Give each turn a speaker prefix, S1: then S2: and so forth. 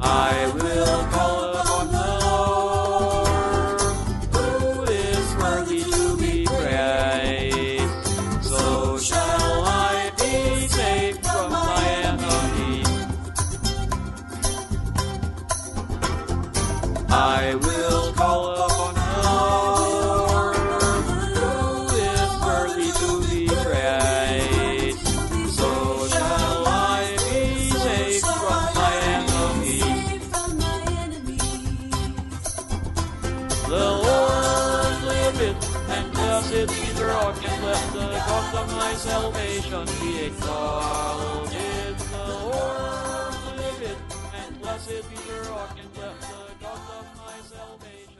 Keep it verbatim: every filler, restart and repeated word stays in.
S1: I will call upon the Lord, who is worthy to be praised. So shall I be saved from my enemies. I will call upon the Lord, who is worthy to be praised. So shall I be saved from my enemies. The Lord liveth, and blessed be the rock, and let the God of my salvation be exalted. The Lord liveth, and blessed be the rock, and let the God of my salvation